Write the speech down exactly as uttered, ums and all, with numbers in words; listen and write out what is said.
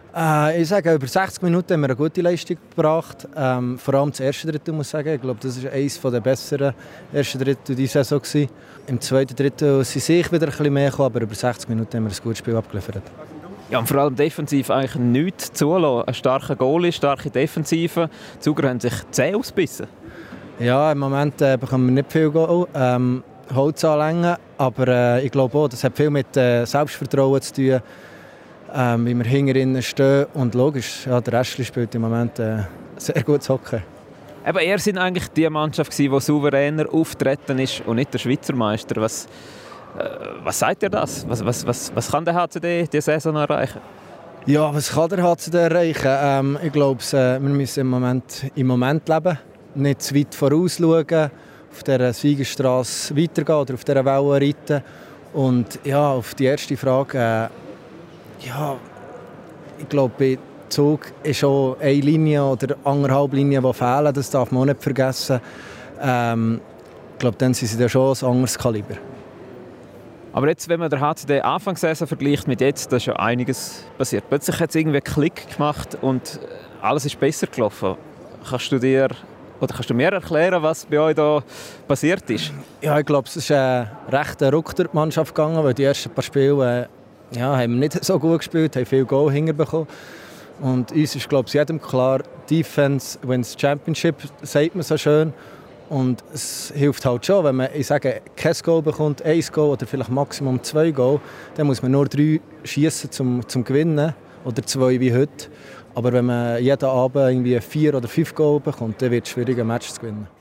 Äh, ich sage, über sechzig Minuten haben wir eine gute Leistung gebracht. Ähm, vor allem das erste Drittel, muss ich sagen. Ich glaube, das war eines der besseren ersten Drittel dieser Saison gewesen. Im zweiten Drittel sind sie wieder ein bisschen mehr gekommen, aber über sechzig Minuten haben wir ein gutes Spiel abgeliefert. Ja, und vor allem defensiv eigentlich nichts zulassen. Ein starker Goalie, starke Defensive. Die Zuger haben sich zäh ausgebissen. Ja, im Moment äh, bekommen wir nicht viel Goal. Ähm, Holz anlängen, aber äh, ich glaube auch, das hat viel mit äh, Selbstvertrauen zu tun. Ähm, wie wir hinter ihnen stehen. Und logisch, ja, der Rest spielt im Moment äh, sehr gut Hockey. Eben, ihr seid eigentlich die Mannschaft, die souveräner auftreten ist und nicht der Schweizer Meister. Was, äh, was sagt ihr das? Was, was, was, was kann der H C D diese Saison erreichen? Ja, was kann der H C D erreichen? Ähm, ich glaube, äh, wir müssen im Moment, im Moment leben, nicht zu weit vorausschauen, auf dieser Siegerstrasse weitergehen oder auf dieser Welle reiten. Und ja, auf die erste Frage... Äh, Ja, ich glaube, bei Zug ist schon eine Linie oder anderthalb Linien, die fehlen. Das darf man auch nicht vergessen. Ähm, ich glaube, dann sind sie dann schon ein anderes Kaliber. Aber jetzt, wenn man den H C D Anfangssaison vergleicht mit jetzt, da ist ja einiges passiert. Plötzlich hat es irgendwie einen Klick gemacht und alles ist besser gelaufen. Kannst du dir oder kannst du mir erklären, was bei euch da passiert ist? Ja, ich glaube, es ist ein rechter Ruck durch die Mannschaft gegangen, weil die ersten paar Spiele äh, Ja, haben wir nicht so gut gespielt, haben viel Goal hinterbekommen. Und uns ist, glaube ich, jedem klar, Defense wins Championship, sagt man so schön. Und es hilft halt schon, wenn man, ich sage, kein Goal bekommt, ein Goal oder vielleicht Maximum zwei Goal, dann muss man nur drei schiessen zum, zum Gewinnen oder zwei wie heute. Aber wenn man jeden Abend irgendwie vier oder fünf Goal bekommt, dann wird es schwierig, ein Match zu gewinnen.